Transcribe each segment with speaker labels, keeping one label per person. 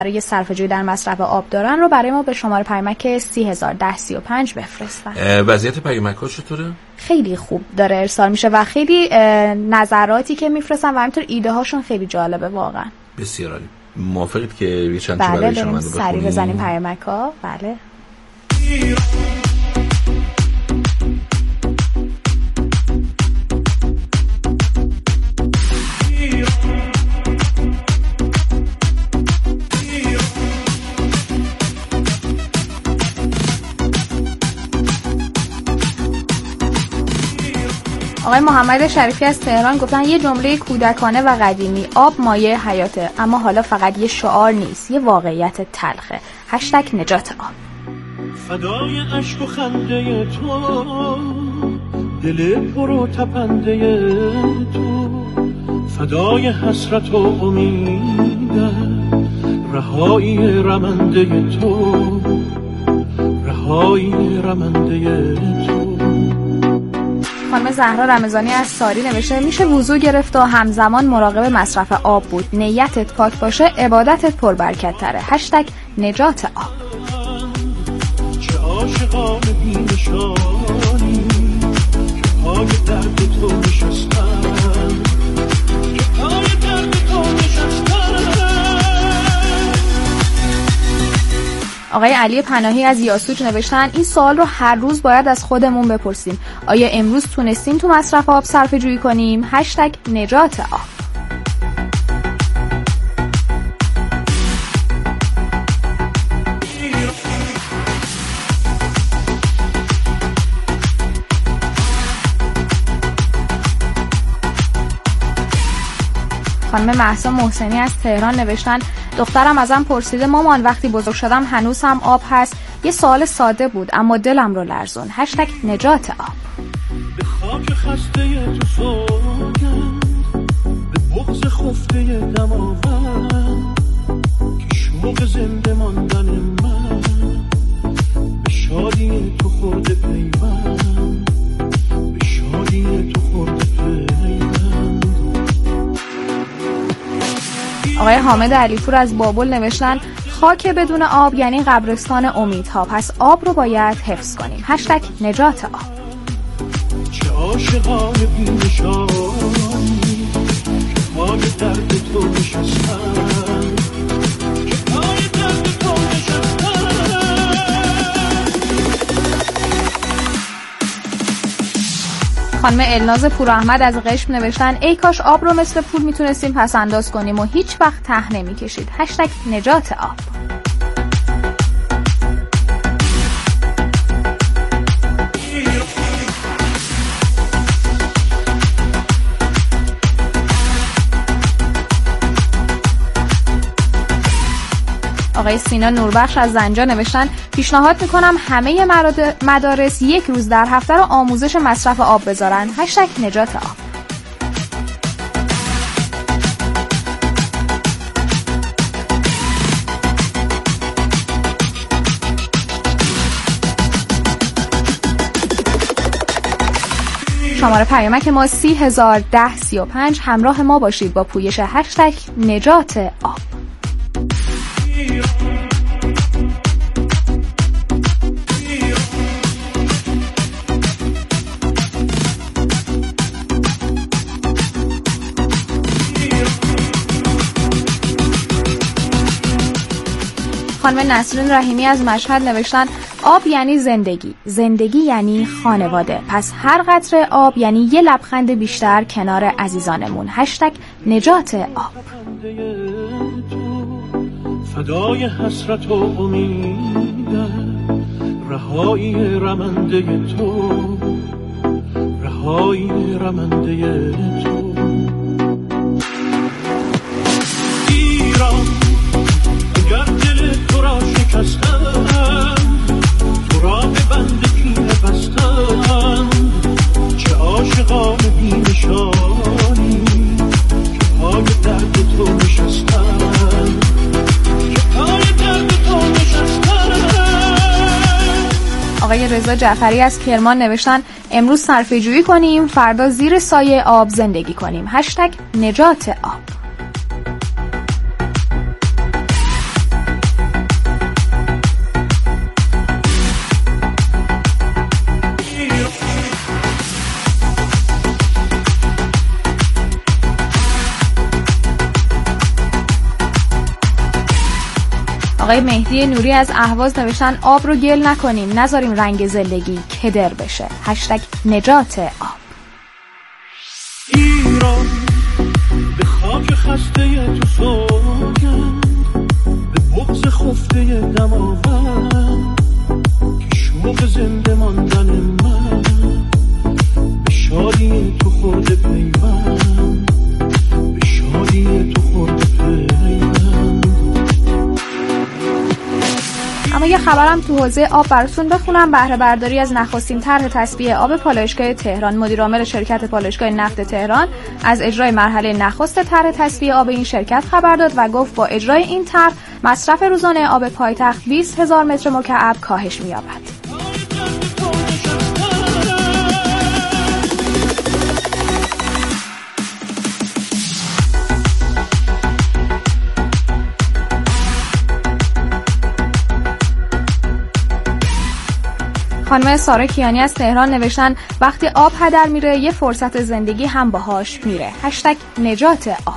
Speaker 1: برای صرفه‌جویی در مصرف آب دارن رو برای ما به شماره پیامک 301035 بفرستن.
Speaker 2: وضعیت پیامک‌ها چطوره؟
Speaker 1: خیلی خوب داره ارسال میشه و خیلی نظراتی که میفرستن و همینطور ایده هاشون خیلی جالبه واقعا.
Speaker 2: بسیار عالی. موافقید که یه چند تا برای شما بخونیم؟
Speaker 1: بله، سریع بزنیم پیامک‌ها. بله. آقای محمد شریفی از تهران گفتن یه جمله کودکانه و قدیمی: آب مایه حیاته، اما حالا فقط یه شعار نیست، یه واقعیت تلخه. #نجات آب.
Speaker 3: فدای عشق و خنده تو، دل پرو تپنده تو، فدای حسرت و امیدم، رهایی رمنده تو، رهایی رمنده تو.
Speaker 1: خانم زهرا رمضانی از ساری نوشته میشه وضو گرفت و همزمان مراقب مصرف آب بود. نیتت پاک باشه، عبادتت پربرکت تره. #نجات آب.
Speaker 3: چه عاشقان بی‌نشانی که پای درد تو نشستن، که پای درد تو نشستن.
Speaker 1: آقای علی پناهی از یاسوج نوشتن این سوال رو هر روز باید از خودمون بپرسیم: آیا امروز تونستیم تو مصرف آب صرفه جویی کنیم؟ #نجات آب. خانم مهسا محسنی از تهران نوشتن دخترم ازم پرسیده مامان وقتی بزرگ شدم هنوز هم آب هست؟ یه سوال ساده بود اما دلم رو لرزون. #نجات آب.
Speaker 3: به خاک خسته تو سوگند، به بغض خفته دماوند، که شوق زنده ماندن من به شادی تو خورده پیوند، به شادی تو خورده پیوند.
Speaker 1: آقای حامد علیپور از بابل نوشتن خاک بدون آب یعنی قبرستان امیدها، پس آب رو باید حفظ کنیم. #نجات آب.
Speaker 3: چه عاشقان بی‌نشانی که پای درد تو نشستن، که پای درد تو نشستن.
Speaker 1: خانم الناز پوراحمد از قشم نوشتن ای کاش آب رو مثل پول میتونستیم پس انداز کنیم و هیچ وقت ته نمیکشید. #نجات آب. آقای سینا نوربخش از زنجان نوشتن پیشنهاد میکنم همه مدارس یک روز در هفته رو آموزش مصرف آب بذارن. #نجات آب. شماره پیامک ما 301035. همراه ما باشید با پویش #نجات آب. خانم نسرین رحیمی از مشهد نوشتن آب یعنی زندگی، زندگی یعنی خانواده، پس هر قطره آب یعنی یه لبخند بیشتر کنار عزیزانمون. #نجات آب.
Speaker 3: فدای حسرت و امیدم، رهایی رمنده تو، رهایی رمنده تو. ایران اگر دل تو را شکستن، تو را به بند کینه بستن، چه عاشقان بی‌نشانی که پای درد تو نشستن، که پای درد تو نشستن.
Speaker 1: آقای رضا جعفری از کرمان نوشتن امروز صرفه‌جویی کنیم، فردا زیر سایه آب زندگی کنیم. #نجات آب. آقای مهدی نوری از اهواز نوشتن آب رو گل نکنیم، نذاریم رنگ زندگی کدر بشه. #نجات آب.
Speaker 3: ایران به خاک خسته تو سوگند، به بغض خفته دماوند، که شوق زنده ماندن من به شادی تو خورده پیوند، به شادی تو خورده پیوند.
Speaker 1: اما یه خبرم تو حوزه آب براتون بخونم. بهره برداری از نخستین طرح تصفیه آب پالایشگاه تهران. مدیر عامل شرکت پالایشگاه نفت تهران از اجرای مرحله نخست طرح تصفیه آب این شرکت خبر داد و گفت با اجرای این طرح مصرف روزانه آب پایتخت 20,000 متر مکعب کاهش می‌یابد. خانم ساره کیانی از تهران نوشتن وقتی آب هدر میره یه فرصت زندگی هم باهاش میره. #نجات آب.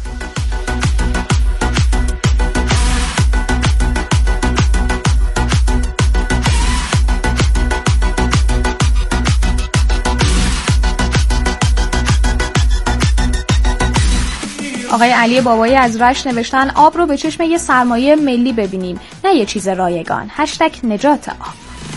Speaker 1: آقای علی بابایی از رشت نوشتن آب رو به چشم یه سرمایه ملی ببینیم، نه یه چیز رایگان. #نجات آب.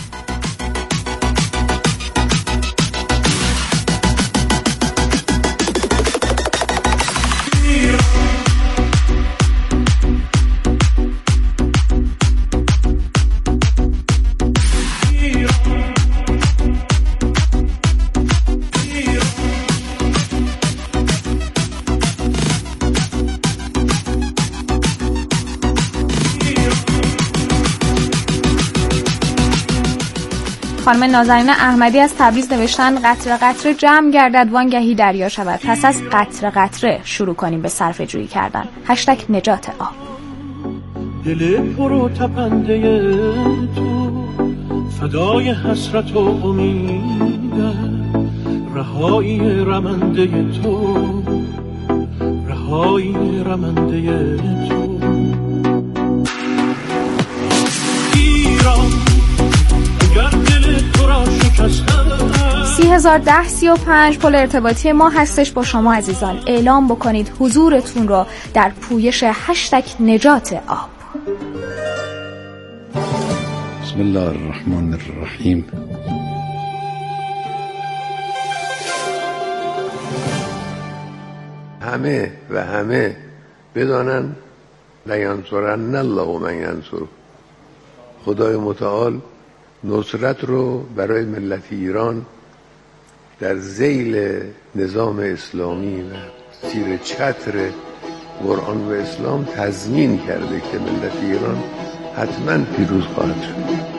Speaker 1: خانم نازنین احمدی از تبریز نوشتن قطره قطره جمع گردد وانگهی دریا شود. پس از قطره قطره شروع کنیم به صرفه جویی کردن. #نجات آب.
Speaker 3: دل پرو تپنده تو فدای حسرت و امید، رهایی رمنده تو، رهایی رمنده تو. ایران
Speaker 1: 301035 پل ارتباطی ما هستش با شما عزیزان. اعلام بکنید حضورتون رو در پویش #نجات آب.
Speaker 4: بسم الله الرحمن الرحیم.
Speaker 5: همه بدانن لینصرن الله من ینصره. خدای متعال نصرت رو برای ملت ایران در ذیل نظام اسلامی و زیر چتر قرآن و اسلام تضمین کرده که ملت ایران حتما پیروز خواهد شد.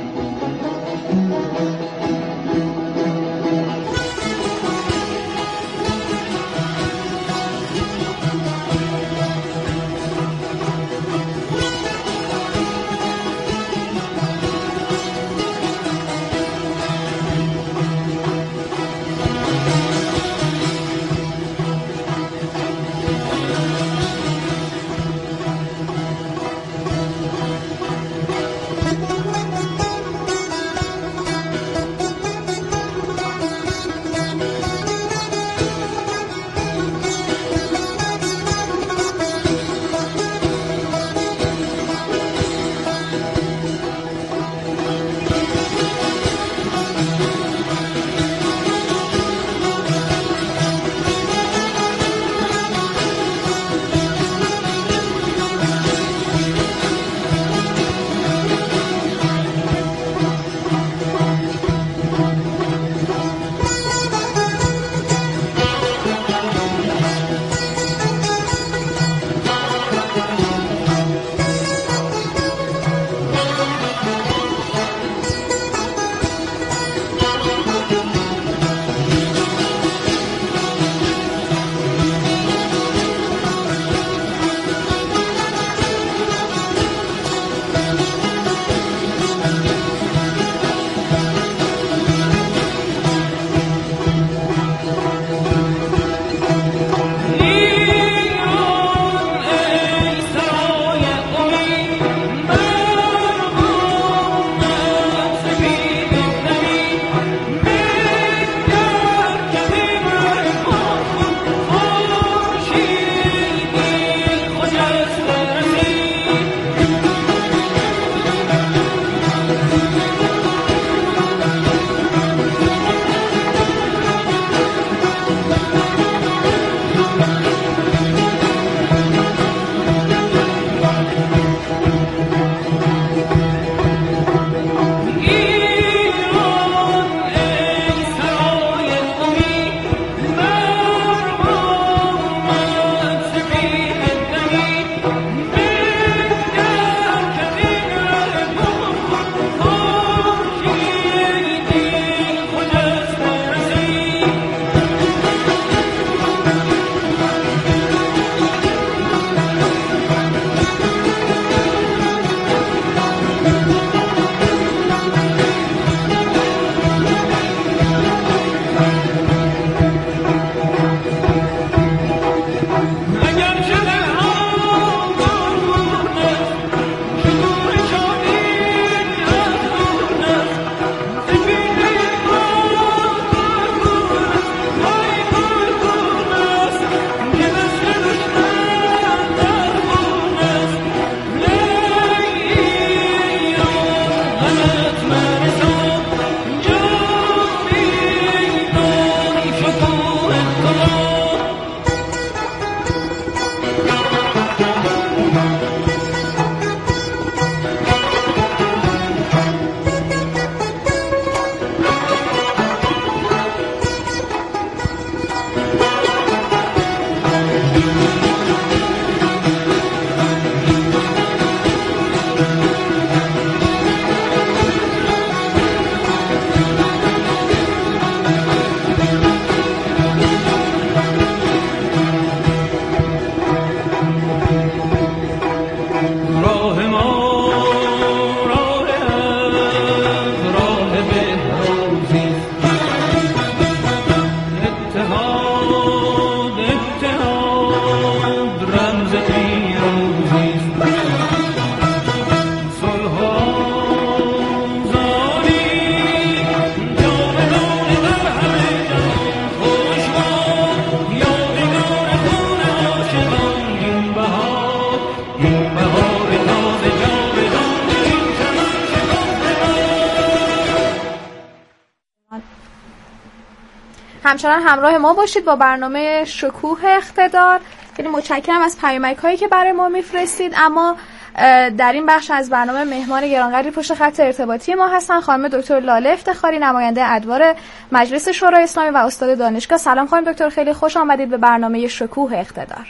Speaker 1: همچنان همراه ما باشید با برنامه شکوه اقتدار. خیلی متشکرم از پیامک‌هایی که برای ما میفرستید. اما در این بخش از برنامه مهمان گرانقدری پشت خط ارتباطی ما هستن خانم دکتر لاله افتخاری، نماینده ادوار مجلس شورای اسلامی و استاد دانشگاه. سلام خانم دکتر، خیلی خوش آمدید به برنامه شکوه اقتدار.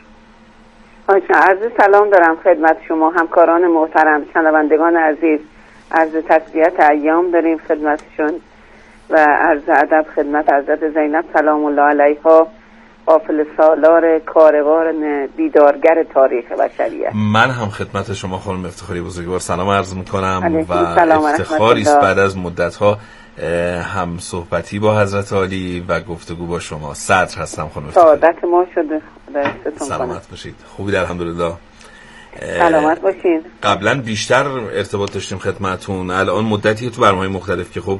Speaker 6: عرض سلام دارم خدمت شما همکاران محترم، شنوندگان عزیز. عرض تسلیت ایام داریم خدمتشون و عرض ادب خدمت حضرت زینب سلام الله علیها، قافل سالار کاروان بیدارگر تاریخ بشریت.
Speaker 2: من هم خدمت شما خانم افتخاری بزرگوار سلام عرض میکنم و افتخاری است بعد از مدت‌ها هم صحبتی با حضرت عالی و گفتگو با شما. صدر هستم خانم افتخاری.
Speaker 6: سعادت ما شده.
Speaker 2: سلامت باشید. خوبی الحمدلله.
Speaker 6: سلامت باشین.
Speaker 2: قبلا بیشتر ارتباط داشتیم خدمتون، الان مدتی تو برنامه‌های مختلف که خب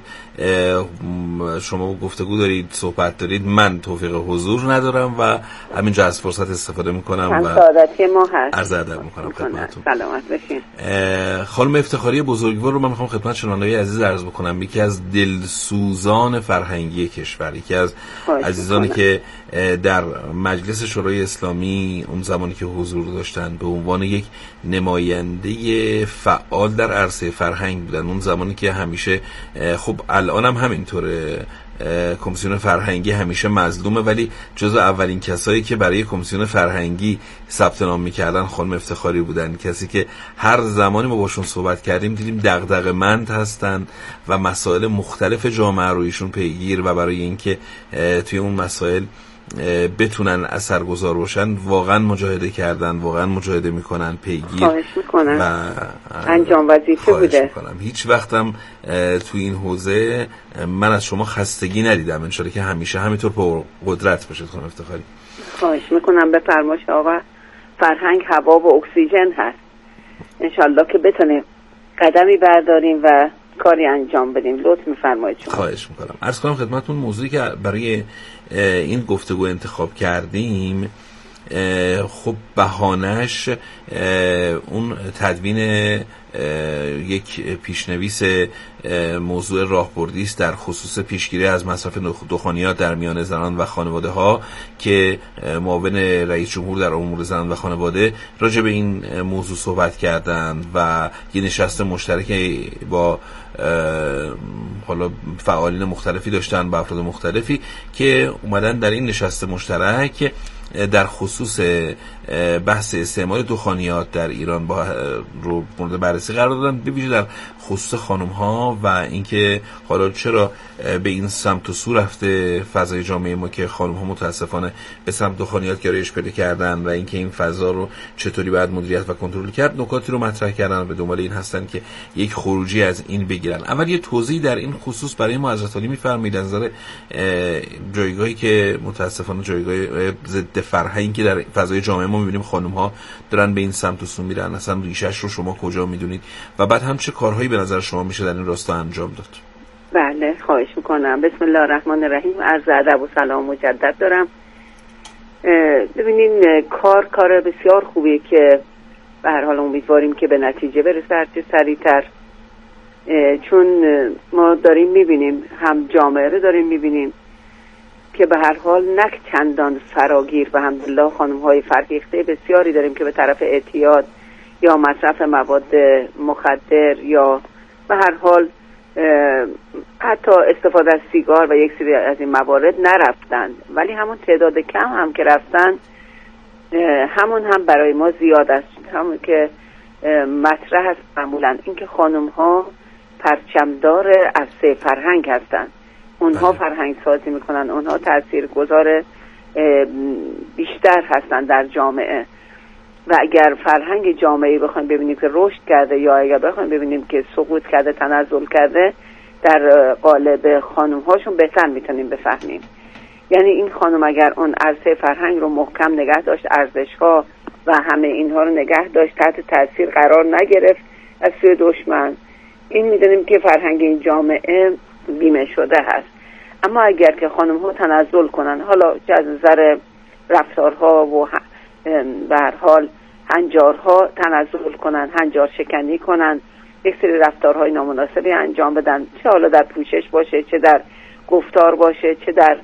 Speaker 2: شما گفتگو دارید، صحبت دارید، من توفیق حضور ندارم و همینجا از فرصت استفاده میکنم و
Speaker 6: سعادتی ما هست.
Speaker 2: عرض ادب میکنم خدمتتون.
Speaker 6: سلامت باشین.
Speaker 2: خانم افتخاری بزرگوار رو من میخوام خدمت شنوندگان عزیز عرض بکنم، یکی از دلسوزان فرهنگی کشور، یکی از عزیزانی که در مجلس شورای اسلامی اون زمانی که حضور داشتن به عنوان یک نماینده فعال در عرصه فرهنگ بودن. اون زمانی که همیشه خب الان هم همینطوره، کمیسیون فرهنگی همیشه مظلومه، ولی جزو اولین کسایی که برای کمیسیون فرهنگی ثبت نام میکردن خانم افتخاری بودن. کسی که هر زمانی ما باشون صحبت کردیم دیدیم دغدغه‌مند هستن و مسائل مختلف جامعه رو ایشون پیگیر و برای اینکه توی اون مسائل بتونن اثرگذار باشن واقعا مجاهده کردن، واقعا مجاهده میکنن، پیگیر
Speaker 6: و انجام وظیفه بوده.
Speaker 2: هیچ وقتم تو این حوزه من از شما خستگی ندیدم. انشالله که همیشه همینطور پر قدرت باشید خانم افتخاری.
Speaker 6: خواهش میکنم. بفرمایید آقا. فرهنگ هوا و اکسیژن هست. انشالله که بتونیم قدمی برداریم و کاری انجام بدیم. لطف میفرمایید شما.
Speaker 2: خواهش میکنم. عرض کنم خدمتتون موضوعی که برای این گفتگو انتخاب کردیم خب بهانش اون تدوین یک پیشنویس موضوع راهبردی است در خصوص پیشگیری از مصرف دخانیات در میان زنان و خانواده ها که معاون رئیس جمهور در امور زنان و خانواده راجع به این موضوع صحبت کردن و یه نشست مشترکی با حالا فعالین مختلفی داشتن، با افراد مختلفی که اومدن در این نشست مشترک در خصوص بحث استعمال دخانیات در ایران رو مورد بررسی قرار دادن، به ویژه در خصوص خانم ها و اینکه حالا چرا به این سمت و سو رفته فضای جامعه ما که خانم ها متاسفانه به سمت دخانیات گرایش پیدا کردن و اینکه این فضا رو چطوری باید مدیریت و کنترل کرد. نکاتی رو مطرح کردن و به دنبال این هستن که یک خروجی از این بگیرن. اول یه توضیح در این خصوص برای ما حضرت عالی می‌فرمایید از نظر جایگاهی که متاسفانه جایگاه ضد فرهنگی که در فضای جامعه ما می‌بینیم خانم ها دارن به این سمت و سو میرن، اصلا ریشش رو شما کجا می‌دونید و بعد هم چه کارهایی به نظر شما میشه در این راستا انجام داد؟
Speaker 6: بله خواهش میکنم. بسم الله الرحمن الرحیم. عرض ادب و سلام مجدد دارم. ببینین کار بسیار خوبیه که به هر حال امیدواریم که به نتیجه برسه هرچه سریعتر، چون ما داریم میبینیم هم جامعه رو داریم میبینیم که به هر حال نک چندان فراگیر و الحمدلله خانم‌های فرهیخته بسیاری داریم که به طرف اعتیاد یا مصرف مواد مخدر یا به هر حال حتی استفاده از سیگار و یک سری از این موارد نرفتن، ولی همون تعداد کم هم که رفتن همون هم برای ما زیاد است. همون که مطرح است معمولا اینکه خانم ها پرچمدار عرصه فرهنگ هستن، اونها فرهنگ سازی میکنن، اونها تاثیرگذار بیشتر هستن در جامعه و اگر فرهنگ جامعه بخوایم ببینیم که رشد کرده یا اگر بخوایم ببینیم که سقوط کرده، تنزل کرده، در قالب خانم هاشون بهتر میتونیم بفهمیم. یعنی این خانم اگر اون عرصه فرهنگ رو محکم نگه داشت، ارزش ها و همه اینها رو نگه داشت، تحت تاثیر قرار نگرفت از سوی دشمن، این میدونیم که فرهنگ این جامعه بیمه شده هست. اما اگر که خانم ها تنزل کنن، حالا چه از نظر رفتارها و به هر حال هنجارها تنزل کنن، هنجار شکنی کنن، یک سری رفتارهای نامناسبی انجام بدن، چه حالا در پوشش باشه، چه در گفتار باشه، چه در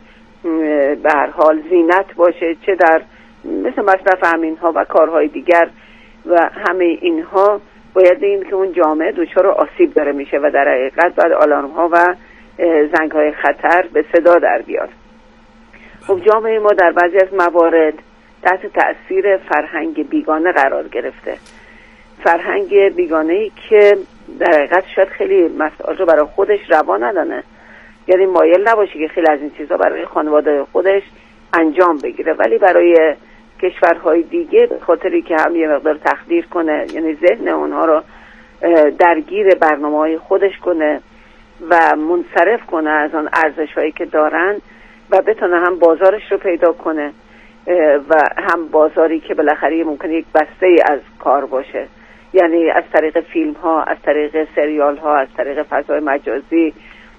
Speaker 6: به هر حال زینت باشه، چه در مثل مصرف همینها و کارهای دیگر و همه اینها باید بگیم که اون جامعه دچار آسیب داره میشه و در حقیقت باید آلارم ها و زنگ های خطر به صدا در بیاد. خب جامعه ما در بعضی از موارد تحت تأثیر فرهنگ بیگانه قرار گرفته، فرهنگ بیگانه‌ای که در حقیقت شاید خیلی مسائل رو برای خودش روا ندانه، یعنی مایل نباشه که خیلی از این چیزها برای خانواده خودش انجام بگیره، ولی برای کشورهای دیگه به خاطری که هم یه مقدار تخدیر کنه، یعنی ذهن اونها رو درگیر برنامه‌های خودش کنه و منصرف کنه از آن ارزش‌هایی که دارن و بتونه هم بازارش رو پیدا کنه و هم بازاری که بالاخره ممکنه یک بسته از کار باشه، یعنی از طریق فیلم ها، از طریق سریال ها، از طریق فضای مجازی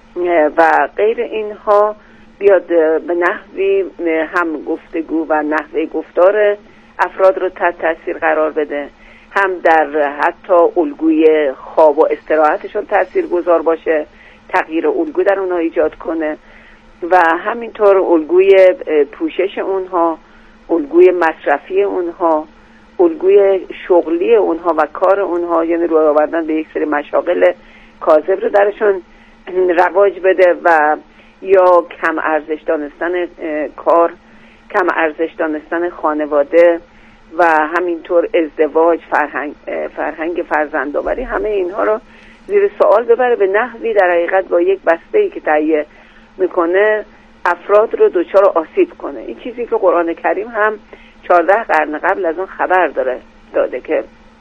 Speaker 6: و غیر اینها بیاد به نحوی هم گفتگو و نحوه گفتار افراد رو تحت تاثیر قرار بده، هم در حتی الگوی خواب و استراحتشون تأثیر گذار باشه، تغییر الگو در اونها ایجاد کنه و همینطور الگوی پوشش اونها، الگوی مصرفی اونها، الگوی شغلی اونها و کار اونها، یعنی روی آوردن به یک سری مشاغل کاذب رو درشون رواج بده و یا کم ارزش دانستن کار، کم ارزش دانستن خانواده و همینطور ازدواج، فرهنگ فرزندآوری، همه اینها رو زیر سوال ببره به نحوی در حقیقت با یک بسته‌ای که تهیه میکنه افراد رو دچار آسیب کنه. این چیزی که قرآن کریم هم 14 قرن قبل از اون خبر داده که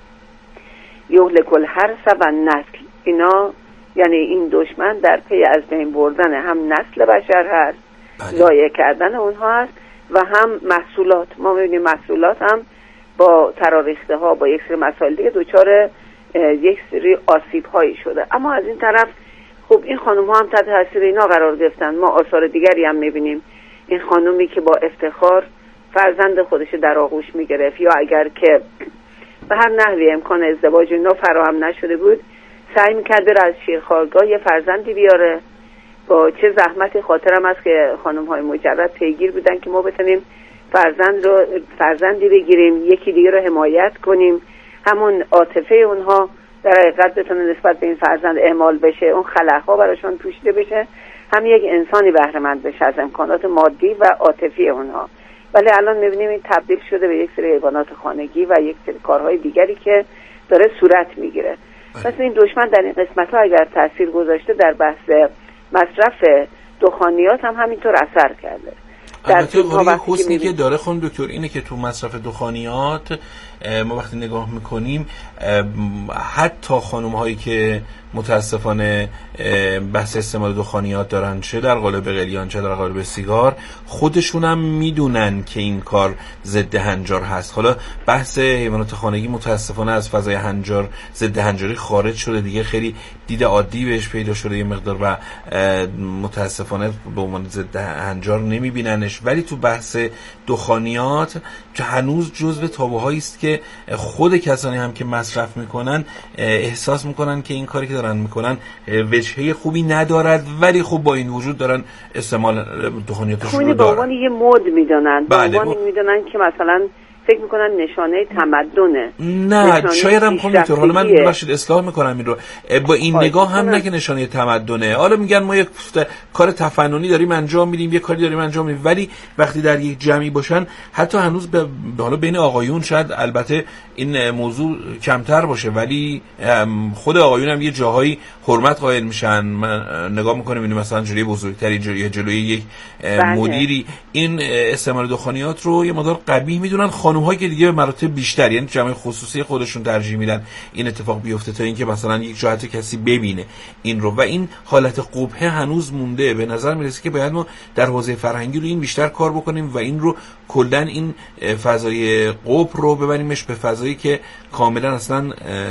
Speaker 6: یهلک الحرث و نسل، اینا یعنی این دشمن در پی از بین بردن هم نسل بشر هست، ضایع کردن اونها هست و هم محصولات. ما می‌بینیم محصولات هم با تراریخته ها، با یک سری مسائل دیگه دچار یک سری آسیب هایی شده. اما از این طرف خب این خانم ها هم تحت تاثیر اینا قرار گرفتن. ما آثار دیگری هم می‌بینیم، این خانومی که با افتخار فرزند خودش در آغوش می‌گرفت یا اگر که به هر نحوی امکان ازدواج اینا فراهم نشده بود سعی می‌کرد بره از شیرخوارگاه یه فرزندی بیاره. با چه زحمتی خاطرم است که خانم‌های مجرد پیگیر بودن که ما بتونیم فرزندی بگیریم، یکی دیگه رو حمایت کنیم، همون عاطفه اونها در حقیقت بتونه نسبت به این فرزند اعمال بشه، اون خلاها براشون پوشیده بشه، هم یک انسانی بهره مند بشه از امکانات مادی و عاطفی اونها. ولی الان می‌بینیم این تبدیل شده به یک سری حیوانات خانگی و یک سری کارهای دیگری که داره صورت میگیره. پس این دشمن در این قسمت‌ها اگر تأثیر گذاشته در بحث مصرف دخانیات هم همینطور اثر کرده.
Speaker 2: البته یه حسنی که داره خانم دکتر اینه که تو مصرف دخانیات ما وقتی نگاه میکنیم حتی خانم هایی که متاسفانه بحث استعمال دخانیات دارن، چه در قالب قلیان چه در قالب سیگار، خودشون هم میدونن که این کار ضد هنجار هست. حالا بحث حیوانات خانگی متاسفانه از فضای هنجار، ضد هنجاری خارج شده دیگه، خیلی دید عادی بهش پیدا شده یه مقدار و متاسفانه به عنوان ضد هنجار نمیبیننش. ولی تو بحث دخانیات که هنوز جزو تابوهایی است که خود کسانی هم که مصرف میکنن احساس میکنن که این کاری که دارن میکنن وجهه خوبی ندارد، ولی خب با این وجود دارن استعمال دخانیاتشون رو دارن.
Speaker 6: به عنوان یه مد میدونن، به عنوان میدونن که مثلا فکر میکنن نشانه تمدنه.
Speaker 2: نه شاید هم همینطور. حالا من ببخشید اصلاح میکنم این رو، با این نگاه هم نه که نشانه تمدنه. حالا میگن ما یک کار تفننی داریم انجام میدیم، یک کاری داریم انجام میدیم، ولی وقتی در یک جمعی باشن حتی هنوز حالا بین آقایون شاید البته این موضوع کمتر باشه، ولی خود آقایون هم یه جاهایی حرمت قائل میشن. من نگاه میکنم میبینیم مثلا جلوی بزرگتری، جلوی یک مدیری این استعمال دخانیات رو یه مقدار قبیح میدونن. خانم‌هایی که دیگه به مراتب بیشتر، یعنی جمع خصوصی خودشون ترجیح میدن این اتفاق بیفته تا اینکه مثلا یک جهت کسی ببینه این رو، و این حالت قبحه هنوز مونده. به نظر میرسه که باید ما در حوزه فرهنگی رو این بیشتر کار بکنیم و این رو کلا این فضای قبح رو ببریمش به فضایی که کاملا اصلا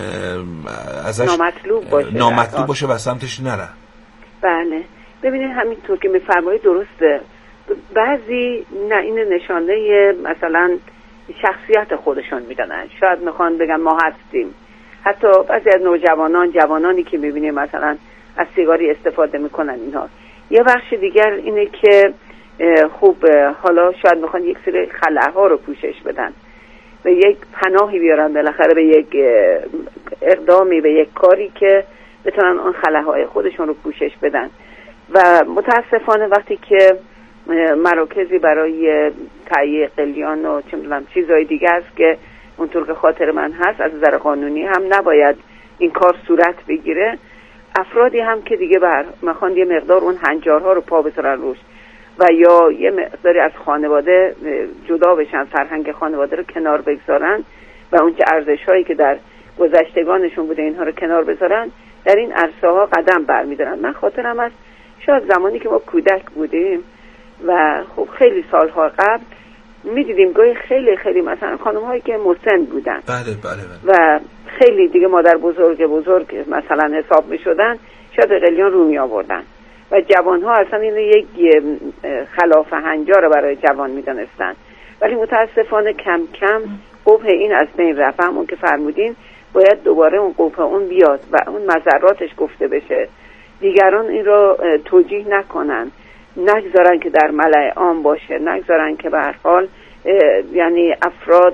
Speaker 2: ازش نامطلوب باشه و سمتش نره.
Speaker 6: بله ببینید همینطور که میفرمایید درسته. بعضی نه این نشانه مثلا شخصیت خودشون میدونن، شاید میخوان بگن ما هستیم. حتی بعضی از جوانانی که میبینیم مثلا از سیگاری استفاده میکنن اینها. یه بخش دیگر اینه که خوب حالا شاید میخوان یک سری خلاها رو پوشش بدن، به یک پناهی بیارن، بالاخره به یک اقدامی، به یک کاری که بتونن اون خلاهای خودشون رو پوشش بدن. و متاسفانه وقتی که مراکزی برای تهیه قلیان و چه می‌دونم چیزهای دیگه است که اونطور که خاطر من هست از نظر قانونی هم نباید این کار صورت بگیره، افرادی هم که دیگه میخوان یه مقدار اون هنجارها رو پا بذارن روش و یا یه مقداری از خانواده جدا بشن، فرهنگ خانواده رو کنار بگذارن و اون چه ارزش‌هایی که در گذشتگانشون بوده اینها رو کنار بذارن، در این عرصه ها قدم برمی‌دارن. من خاطرم است شاید زمانی که ما کودک بودیم و خب خیلی سالها قبل می‌دیدیم گاهی خیلی خیلی مثلا خانم‌هایی که مسن بودن و خیلی دیگه مادر بزرگ مثلا حساب می‌شدن، شاید قلیان رو می‌آوردن و جوان‌ها اصلا اینو یک خلاف هنجار برای جوان می‌دونستن. ولی متاسفانه کم کم قبح این از بین رفت. همون که فرمودین باید دوباره اون قبح اون بیاد و اون مضراتش گفته بشه، دیگران این رو توجیه نکنن، نگذارن که در ملأ عام باشه، نگذارن که به هر حال یعنی افراد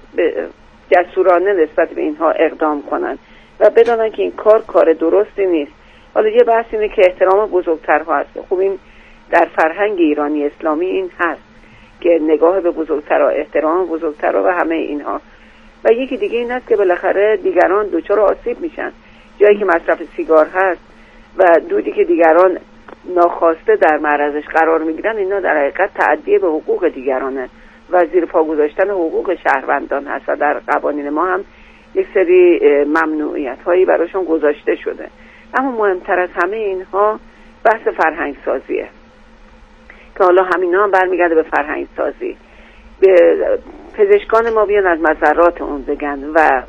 Speaker 6: جسورانه نسبت به اینها اقدام کنن و بدونن که این کار درستی نیست. حالا یه بحث اینه که احترام بزرگترها هست. خوب این در فرهنگ ایرانی اسلامی این هست که نگاه به بزرگترها، احترام بزرگترها و همه اینها. و یکی دیگه این هست که بالاخره دیگران دچار آسیب میشن، جایی که مصرف سیگار هست و دودی که دیگران ناخواسته در معرضش قرار میگیرن، اینا در حقیقت تعدی به حقوق دیگرانه و زیر پا گذاشتن حقوق شهروندان هست و در قوانین ما هم یک سری ممنوعیت هایی براشون گذاشته شده. اما مهمتر از همه اینها بحث فرهنگ سازیه که حالا همینا هم برمیگرده به فرهنگ سازی. به پزشکان ما بیان از مضرات اون بگن و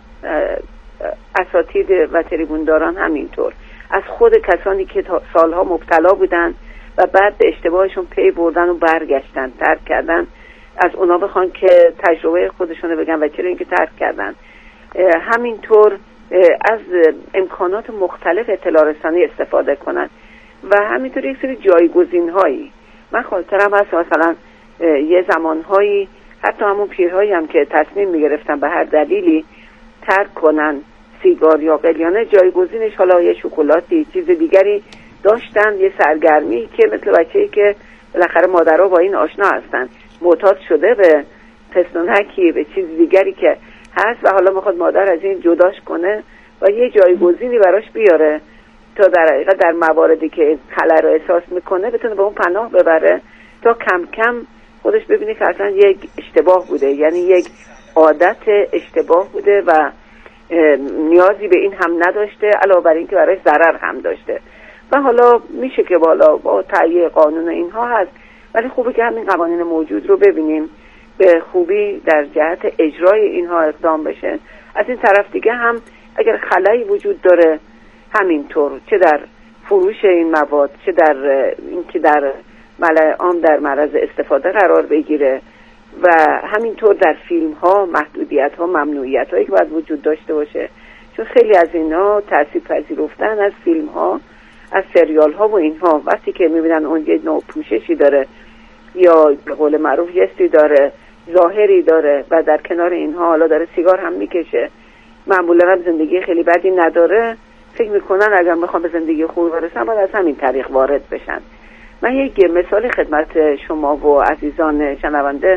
Speaker 6: اساتید و تریبونداران همینطور، از خود کسانی که سالها مبتلا بودن و بعد به اشتباهشون پی بردن و برگشتن، ترک کردن، از اونا بخوان که تجربه خودشونو بگن و چرا اینکه ترک کردن. همینطور از امکانات مختلف اطلاع رسانی استفاده کنن و همینطور یک سری جایگزین هایی. من خاطرم هست مثلا یه زمانهایی حتی همون پیرهایی هم که تصمیم میگرفتن به هر دلیلی ترک کنن سیگار یا قلیانه، جایگزینش حالا یه شکلاتی چیز دیگری داشتن، یه سرگرمی که مثل بچه‌ای که بالاخره مادرها با این آشنا هستن، معتاد شده به پستونکی، به چیز دیگری که هست و حالا میخواد مادر از این جداش کنه و یه جایگزینی براش بیاره تا در مواردی که خلأ رو احساس میکنه بتونه به اون پناه ببره، تا کم کم خودش ببینه که اصلا یک اشتباه بوده، یعنی یک عادت اشتباه بوده و نیازی به این هم نداشته، علاوه بر این که برای ضرر هم داشته. و حالا میشه که بالا با تهیه قانون اینها هست، ولی خوبه که همین قوانین موجود رو ببینیم به خوبی در جهت اجرای اینها اقدام بشه. از این طرف دیگه هم اگر خلایی وجود داره همینطور، چه در فروش این مواد، چه در اینکه در ملأ عام در معرض استفاده قرار بگیره و همینطور در فیلم ها محدودیت ها، ممنوعیت هایی که باید وجود داشته باشه، چون خیلی از اینا تأثیر پذیرفتن از فیلم ها، از سریال ها و اینها، وقتی که میبینن اون یه نوع پوششی داره یا به قول معروف یستی داره، ظاهری داره و در کنار اینها حالا داره سیگار هم میکشه، معمولا هم زندگی خیلی بدی نداره، فکر میکنن اگر میخوان به زندگی خوبی برسن باید از همین طریق وارد بشن. من یک مثال خدمت شما و عزیزان شنونده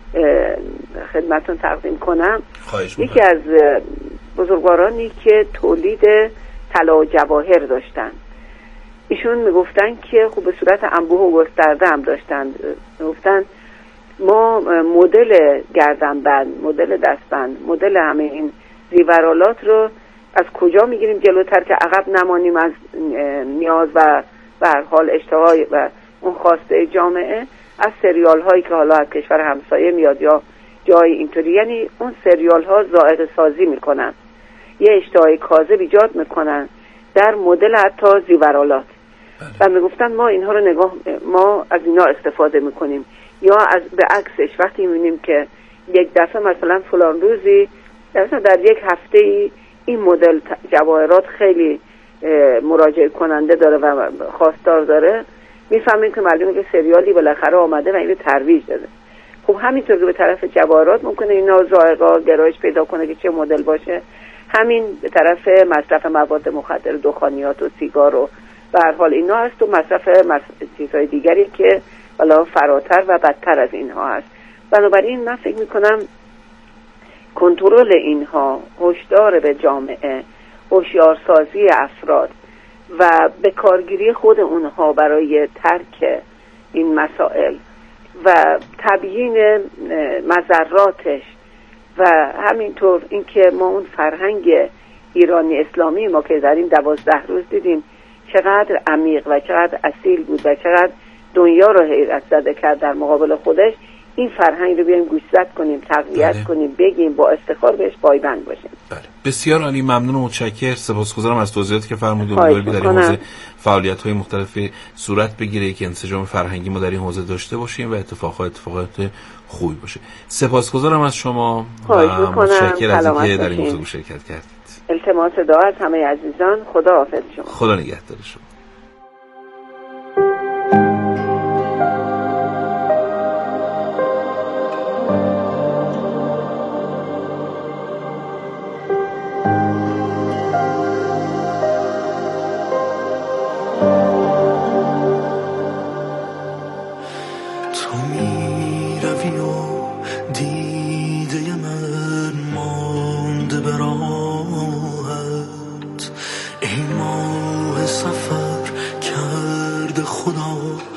Speaker 6: خدمتون تقدیم کنم. یکی از بزرگوارانی که تولید طلا و جواهر داشتن، ایشون میگفتن که خب به صورت انبوه و گسترده هم داشتن، میگفتن ما مدل گردنبند، مدل دستبند، مدل همه این زیورالات رو از کجا میگیریم جلوتر که عقب نمانیم از نیاز و به هر حال اشتهای و اون خواسته جامعه؟ از سریال هایی که حالا از کشور همسایه میاد یا جای اینطوری، یعنی اون سریال ها ذائقه سازی میکنن، یه اشتهای کاذب ایجاد میکنن در مدل حتی زیورالات و میگفتن ما اینها رو ما از اینا استفاده میکنیم. یا از به عکسش وقتی میبینیم که یک دفعه مثلا فلان روزی مثلا در یک هفته این مدل جواهرات خیلی مراجعه کننده داره و خواستار داره، میفهمیم که معلومه که سریالی بالاخره آمده و اینو ترویج داده. خب همینطور که به طرف جواهرات ممکنه اینا ذائقه گرایش پیدا کنه که چه مدل باشه، همین به طرف مصرف مواد مخدر، دخانیات و سیگار و به هر حال اینا هست و مصرف چیزهای دیگری که بالا فراتر و بدتر از اینها هست. بنابراین من فکر میکنم کنترل اینها، هشدار به جامعه، هوشیارسازی افراد و به کارگیری خود اونها برای ترک این مسائل و تبیین مضراتش و همینطور اینکه ما اون فرهنگ ایرانی اسلامی ما که در این 12 روز دیدیم چقدر عمیق و چقدر اصیل بود و چقدر دنیا رو حیرت زده کرد در مقابل خودش، این فرهنگ رو بیایم گوشزد کنیم، تقویت کنیم، بگیم، با افتخار بهش پایبند باشیم.
Speaker 2: بله. بسیار عالی، ممنون و متشکرم. سپاسگزارم از توضیحاتی که فرمودید. امیدواریم در این حوزه فعالیت‌های مختلفی صورت بگیره که انسجام فرهنگی ما در این حوزه داشته باشیم و اتفاقات خوبی باشه. سپاسگزارم از شما و متشکرم از اینکه در این موضوع شرکت کردید.
Speaker 6: التماس دعا از همه عزیزان. خدا حافظ شما.
Speaker 2: خدا نگهدار شما.
Speaker 3: سفر کرد خدا